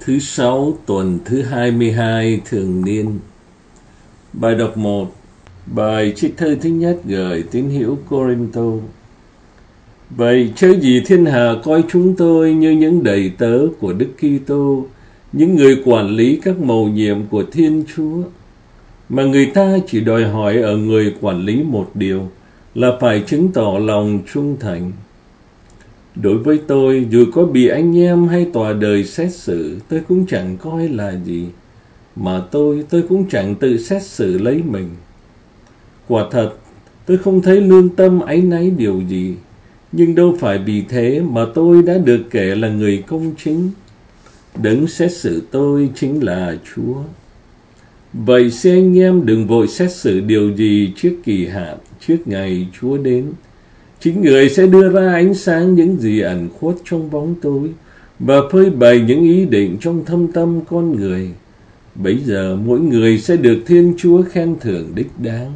Thứ Sáu tuần thứ 22 thường niên. Bài đọc 1. Bài trích thơ thứ nhất gửi tín hữu Cô-rinh-tô. Vậy chớ gì thiên hạ coi chúng tôi như những đầy tớ của Đức Kitô, những người quản lý các mầu nhiệm của Thiên Chúa, mà người ta chỉ đòi hỏi ở người quản lý một điều là phải chứng tỏ lòng trung thành. Đối với tôi, dù có bị anh em hay tòa đời xét xử, tôi cũng chẳng coi là gì, mà tôi cũng chẳng tự xét xử lấy mình. Quả thật, tôi không thấy lương tâm áy náy điều gì, nhưng đâu phải vì thế mà tôi đã được kể là người công chính. Đấng xét xử tôi chính là Chúa. Vậy xin anh em đừng vội xét xử điều gì trước kỳ hạn, trước ngày Chúa đến. Chính Người sẽ đưa ra ánh sáng những gì ẩn khuất trong bóng tối và phơi bày những ý định trong thâm tâm con người. Bấy giờ mỗi người sẽ được Thiên Chúa khen thưởng đích đáng.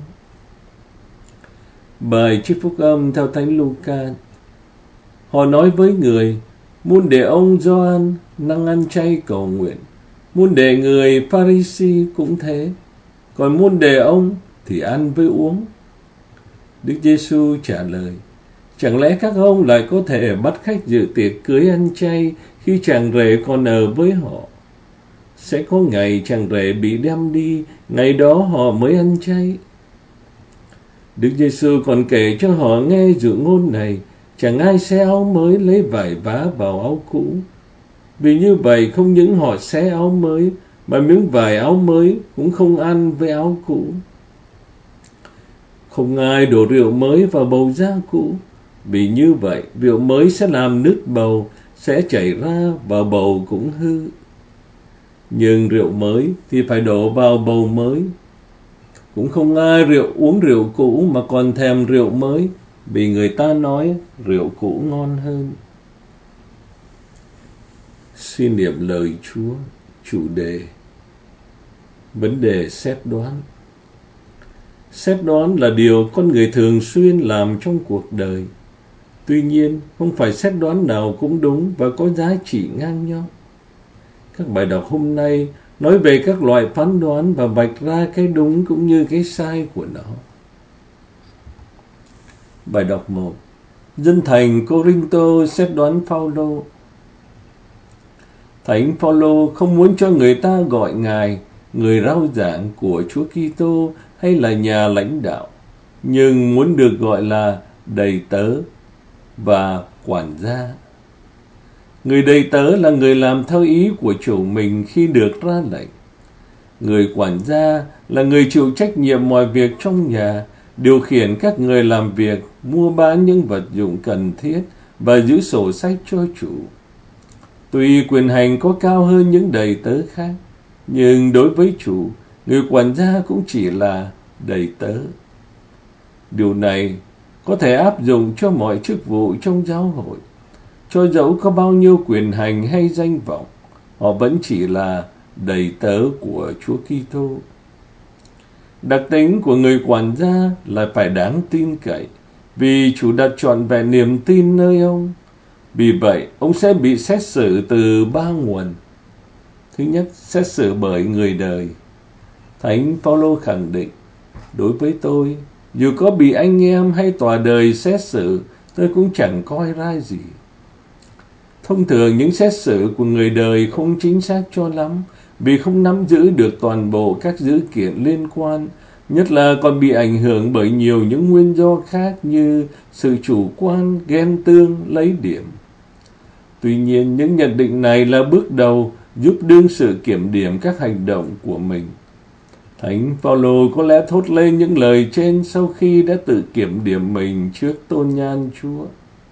Bài trích phúc âm theo Thánh Luca. Họ nói với người: muôn để ông Gioan năng ăn chay cầu nguyện, muôn để người Pha-ri-si cũng thế, còn muôn để ông thì ăn với uống. Đức Giêsu trả lời: chẳng lẽ các ông lại có thể bắt khách dự tiệc cưới ăn chay khi chàng rể còn ở với họ? Sẽ có ngày chàng rể bị đem đi, ngày đó họ mới ăn chay. Đức Giêsu còn kể cho họ nghe dụ ngôn này: chẳng ai xé áo mới lấy vải vá vào áo cũ, vì như vậy không những họ xé áo mới, mà miếng vải áo mới cũng không ăn với áo cũ. Không ai đổ rượu mới vào bầu da cũ, vì như vậy rượu mới sẽ làm nứt bầu, sẽ chảy ra và bầu cũng hư. Nhưng rượu mới thì phải đổ vào bầu mới. Cũng không ai uống rượu cũ mà còn thèm rượu mới, vì người ta nói rượu cũ ngon hơn. Xin niệm lời Chúa. Chủ đề: vấn đề xét đoán. Xét đoán là điều con người thường xuyên làm trong cuộc đời. Tuy nhiên, không phải xét đoán nào cũng đúng và có giá trị ngang nhau. Các bài đọc hôm nay nói về các loại phán đoán và vạch ra cái đúng cũng như cái sai của nó. Bài đọc 1. Dân thành Cô-rinh-tô xét đoán Phao-lô. Thánh Phao-lô không muốn cho người ta gọi Ngài người rao giảng của Chúa Kitô hay là nhà lãnh đạo, nhưng muốn được gọi là đầy tớ và quản gia. Người đầy tớ là người làm theo ý của chủ mình khi được ra lệnh. Người quản gia là người chịu trách nhiệm mọi việc trong nhà, điều khiển các người làm việc, mua bán những vật dụng cần thiết và giữ sổ sách cho chủ. Tuy quyền hành có cao hơn những đầy tớ khác, nhưng đối với chủ, người quản gia cũng chỉ là đầy tớ. Điều này có thể áp dụng cho mọi chức vụ trong giáo hội. Cho dẫu có bao nhiêu quyền hành hay danh vọng, họ vẫn chỉ là đầy tớ của Chúa Kitô. Đặc tính của người quản gia là phải đáng tin cậy, vì chủ đặt trọn vẹn niềm tin nơi ông. Vì vậy, ông sẽ bị xét xử từ 3 nguồn. Thứ nhất, xét xử bởi người đời. Thánh Phao-lô khẳng định: đối với tôi, dù có bị anh em hay tòa đời xét xử, tôi cũng chẳng coi ra gì. Thông thường những xét xử của người đời không chính xác cho lắm, vì không nắm giữ được toàn bộ các dữ kiện liên quan, nhất là còn bị ảnh hưởng bởi nhiều những nguyên do khác như sự chủ quan, ghen tương, lấy điểm. Tuy nhiên, những nhận định này là bước đầu giúp đương sự kiểm điểm các hành động của mình. Thánh Phao-lô có lẽ thốt lên những lời trên sau khi đã tự kiểm điểm mình trước tôn nhan Chúa.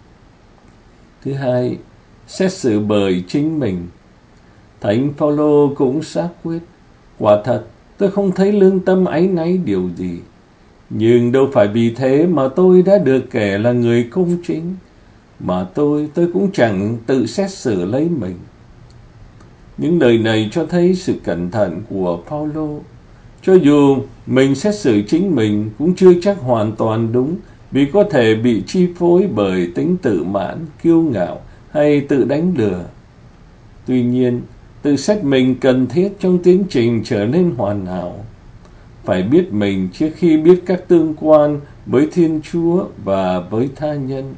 Thứ hai, xét xử bởi chính mình. Thánh Phao-lô cũng xác quyết: quả thật, tôi không thấy lương tâm áy náy điều gì, nhưng đâu phải vì thế mà tôi đã được kể là người công chính, mà tôi cũng chẳng tự xét xử lấy mình. Những lời này cho thấy sự cẩn thận của Phao-lô. Cho dù mình xét xử chính mình cũng chưa chắc hoàn toàn đúng, vì có thể bị chi phối bởi tính tự mãn, kiêu ngạo hay tự đánh lừa. Tuy nhiên, tự xét mình cần thiết trong tiến trình trở nên hoàn hảo. Phải biết mình trước khi biết các tương quan với Thiên Chúa và với tha nhân.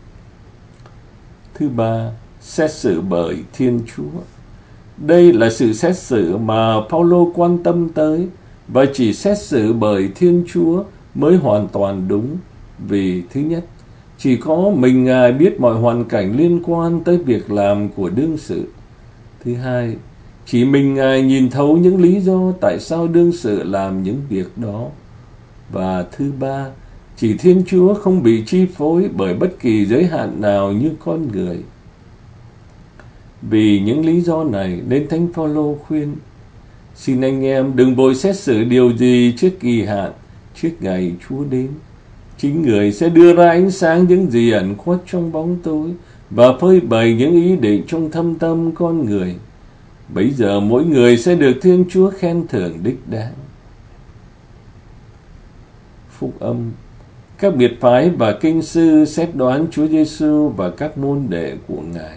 Thứ ba, xét xử bởi Thiên Chúa. Đây là sự xét xử mà Phaolô quan tâm tới, và chỉ xét xử bởi Thiên Chúa mới hoàn toàn đúng. Vì thứ nhất, chỉ có mình Ngài biết mọi hoàn cảnh liên quan tới việc làm của đương sự. Thứ hai, chỉ mình Ngài nhìn thấu những lý do tại sao đương sự làm những việc đó. Và thứ ba, chỉ Thiên Chúa không bị chi phối bởi bất kỳ giới hạn nào như con người. Vì những lý do này nên Thánh Phaolô khuyên: xin anh em đừng vội xét xử điều gì trước kỳ hạn, trước ngày Chúa đến. Chính Người sẽ đưa ra ánh sáng những gì ẩn khuất trong bóng tối và phơi bày những ý định trong thâm tâm con người. Bấy giờ mỗi người sẽ được Thiên Chúa khen thưởng đích đáng. Phúc âm. Các biệt phái và kinh sư xét đoán Chúa Giêsu và các môn đệ của Ngài.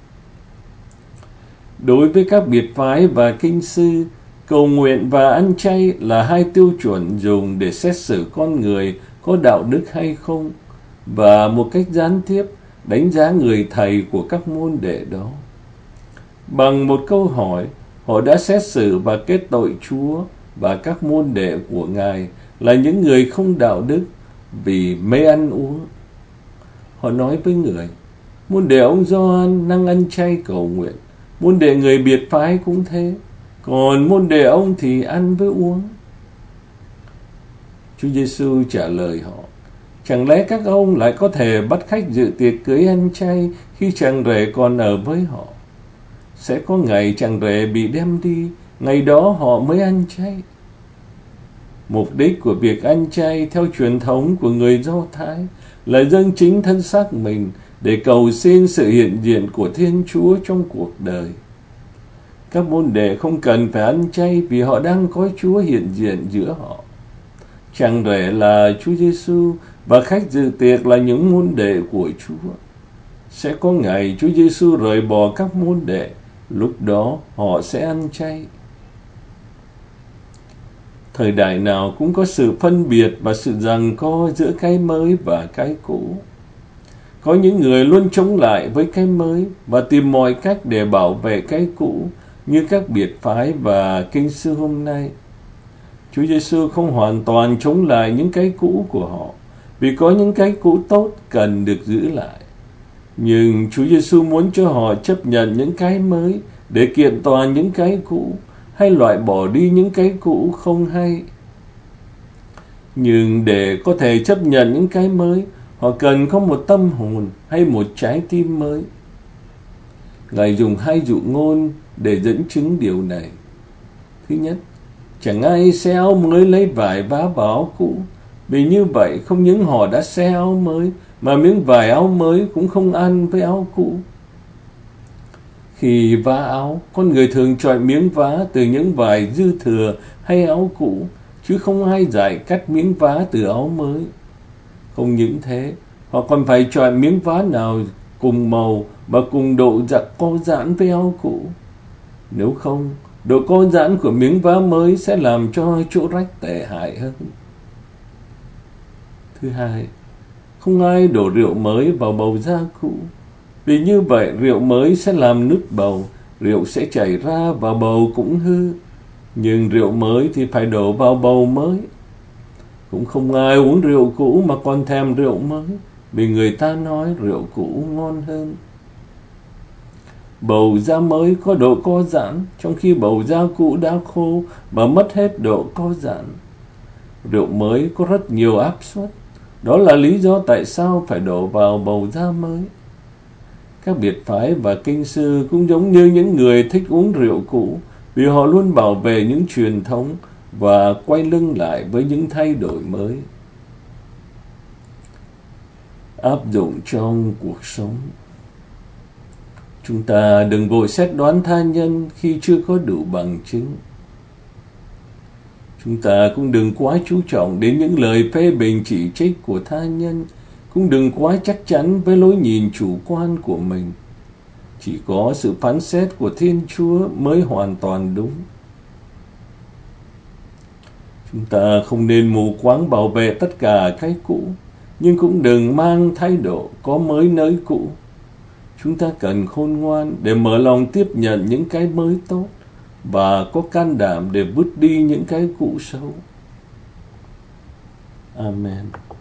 Đối với các biệt phái và kinh sư, cầu nguyện và ăn chay là hai tiêu chuẩn dùng để xét xử con người có đạo đức hay không, và một cách gián tiếp đánh giá người thầy của các môn đệ đó. Bằng một câu hỏi, họ đã xét xử và kết tội Chúa và các môn đệ của Ngài là những người không đạo đức vì mê ăn uống. Họ nói với người: môn đệ ông Gioan năng ăn chay cầu nguyện, môn đệ người biệt phái cũng thế, còn môn đệ ông thì ăn với uống. Chúa Giêsu trả lời họ: chẳng lẽ các ông lại có thể bắt khách dự tiệc cưới ăn chay khi chàng rể còn ở với họ? Sẽ có ngày chàng rể bị đem đi, ngày đó họ mới ăn chay. Mục đích của việc ăn chay theo truyền thống của người Do Thái là dâng chính thân xác mình để cầu xin sự hiện diện của Thiên Chúa trong cuộc đời. Các môn đệ không cần phải ăn chay vì họ đang có Chúa hiện diện giữa họ. Chàng rể là Chúa Giêsu và khách dự tiệc là những môn đệ của Chúa. Sẽ có ngày Chúa Giêsu rời bỏ các môn đệ, lúc đó họ sẽ ăn chay. Thời đại nào cũng có sự phân biệt và sự giằng co giữa cái mới và cái cũ. Có những người luôn chống lại với cái mới và tìm mọi cách để bảo vệ cái cũ, như các biệt phái và kinh sư hôm nay. Chúa Giêsu không hoàn toàn chống lại những cái cũ của họ, vì có những cái cũ tốt cần được giữ lại. Nhưng Chúa Giêsu muốn cho họ chấp nhận những cái mới để kiện toàn những cái cũ, hay loại bỏ đi những cái cũ không hay. Nhưng để có thể chấp nhận những cái mới, họ cần có một tâm hồn hay một trái tim mới. Ngài dùng hai dụ ngôn để dẫn chứng điều này. Thứ nhất, chẳng ai xe áo mới lấy vải vá vào áo cũ, vì như vậy không những họ đã xe áo mới, mà miếng vải áo mới cũng không ăn với áo cũ. Khi vá áo, con người thường chọn miếng vá từ những vải dư thừa hay áo cũ, chứ không ai dạy cắt miếng vá từ áo mới. Không những thế, họ còn phải chọn miếng vá nào cùng màu và cùng độ co giãn với áo cũ. Nếu không, độ co giãn của miếng vá mới sẽ làm cho chỗ rách tệ hại hơn. Thứ hai, không ai đổ rượu mới vào bầu da cũ, vì như vậy rượu mới sẽ làm nứt bầu, rượu sẽ chảy ra và bầu cũng hư. Nhưng rượu mới thì phải đổ vào bầu mới. Cũng không ai uống rượu cũ mà còn thèm rượu mới, vì người ta nói rượu cũ ngon hơn. Bầu da mới có độ co giãn, trong khi bầu da cũ đã khô và mất hết độ co giãn. Rượu mới có rất nhiều áp suất, đó là lý do tại sao phải đổ vào bầu da mới. Các biệt phái và kinh sư cũng giống như những người thích uống rượu cũ, vì họ luôn bảo vệ những truyền thống và quay lưng lại với những thay đổi mới. Áp dụng trong cuộc sống. Chúng ta đừng vội xét đoán tha nhân khi chưa có đủ bằng chứng. Chúng ta cũng đừng quá chú trọng đến những lời phê bình chỉ trích của tha nhân, cũng đừng quá chắc chắn với lối nhìn chủ quan của mình. Chỉ có sự phán xét của Thiên Chúa mới hoàn toàn đúng. Chúng ta không nên mù quáng bảo vệ tất cả cái cũ, nhưng cũng đừng mang thái độ có mới nới cũ. Chúng ta cần khôn ngoan để mở lòng tiếp nhận những cái mới tốt và có can đảm để vứt đi những cái cũ xấu. Amen.